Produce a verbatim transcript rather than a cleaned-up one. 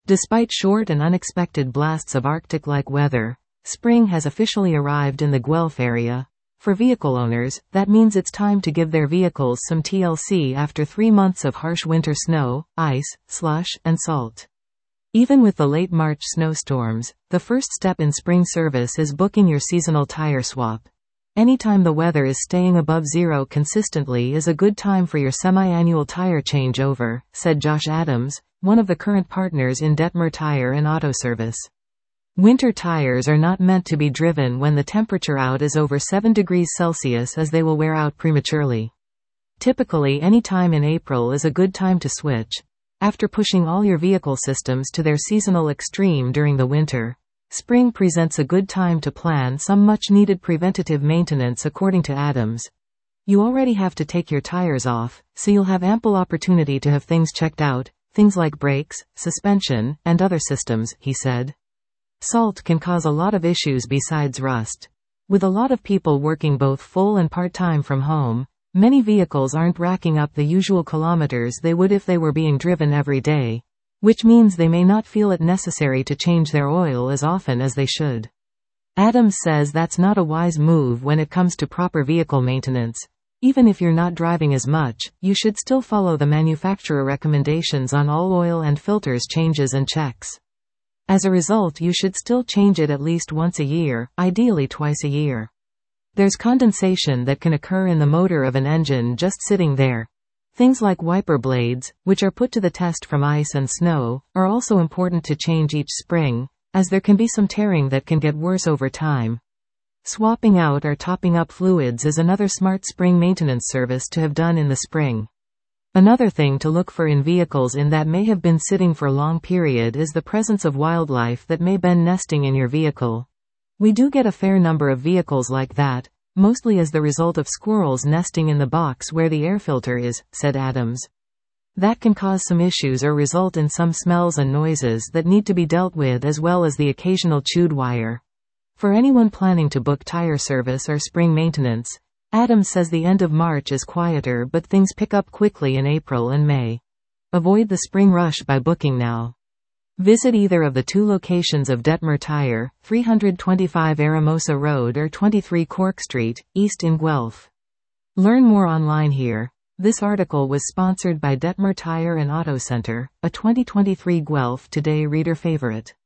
Despite short and unexpected blasts of Arctic-like weather, spring has officially arrived in the Guelph area. For vehicle owners, that means it's time to give their vehicles some T L C after three months of harsh winter snow, ice, slush, and salt. Even with the late March snowstorms, the first step in spring service is booking your seasonal tire swap. Anytime the weather is staying above zero consistently is a good time for your semi-annual tire changeover, said Josh Adams, one of the current partners in Detmer Tire and Auto Service. Winter tires are not meant to be driven when the temperature out is over seven degrees Celsius, as they will wear out prematurely. Typically, any time in April is a good time to switch. After pushing all your vehicle systems to their seasonal extreme during the winter, spring presents a good time to plan some much-needed preventative maintenance, according to Adams. You already have to take your tires off, so you'll have ample opportunity to have things checked out, things like brakes, suspension, and other systems, he said. Salt can cause a lot of issues besides rust. With a lot of people working both full and part-time from home, many vehicles aren't racking up the usual kilometers they would if they were being driven every day, which means they may not feel it necessary to change their oil as often as they should. Adams says that's not a wise move when it comes to proper vehicle maintenance. Even if you're not driving as much, you should still follow the manufacturer recommendations on all oil and filters changes and checks. As a result, you should still change it at least once a year, ideally twice a year. There's condensation that can occur in the motor of an engine just sitting there. Things like wiper blades, which are put to the test from ice and snow, are also important to change each spring, as there can be some tearing that can get worse over time. Swapping out or topping up fluids is another smart spring maintenance service to have done in the spring. Another thing to look for in vehicles in that may have been sitting for a long period is the presence of wildlife that may been nesting in your vehicle. We do get a fair number of vehicles like that, mostly as the result of squirrels nesting in the box where the air filter is, said Adams. That can cause some issues or result in some smells and noises that need to be dealt with, as well as the occasional chewed wire. For anyone planning to book tire service or spring maintenance, Adams says the end of March is quieter, but things pick up quickly in April and May. Avoid the spring rush by booking now. Visit either of the two locations of Detmer Tire, three twenty-five Aramosa Road or twenty-three Cork Street, East in Guelph. Learn more online here. This article was sponsored by Detmer Tire and Auto Center, a twenty twenty-three Guelph Today reader favorite.